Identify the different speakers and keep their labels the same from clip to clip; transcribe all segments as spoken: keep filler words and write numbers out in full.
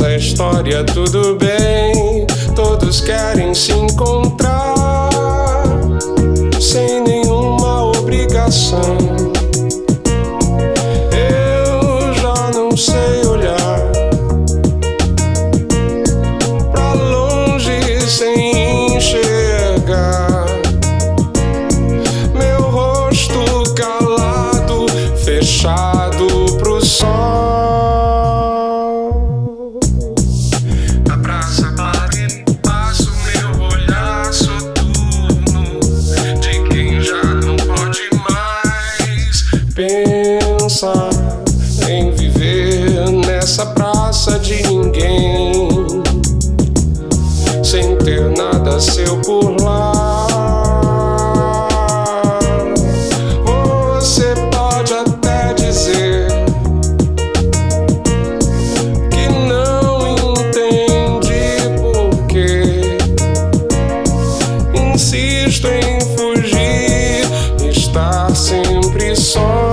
Speaker 1: nessa história tudo bem. Todos querem se encontrar sem nenhuma obrigação. Eu já não sei olhar pra longe sem enxergar meu rosto calado, fechado pro sol. Na praça paro e passo meu olhar soturno de quem já não pode mais pensar em viver nessa praça de ninguém, sem ter nada seu por lá. Você pode até dizer que não entende por quê insisto em fugir, estar sempre só.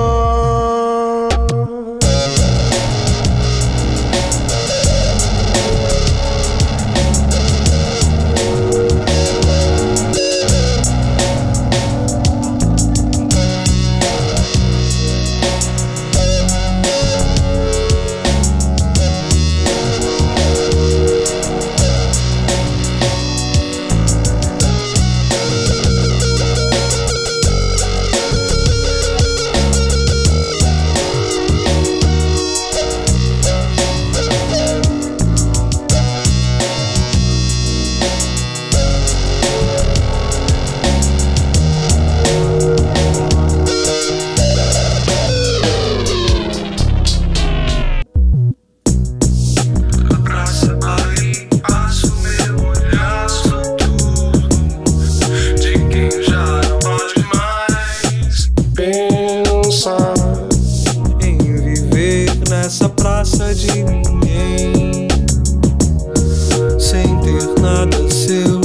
Speaker 1: Em viver nessa praça de ninguém, sem ter nada seu.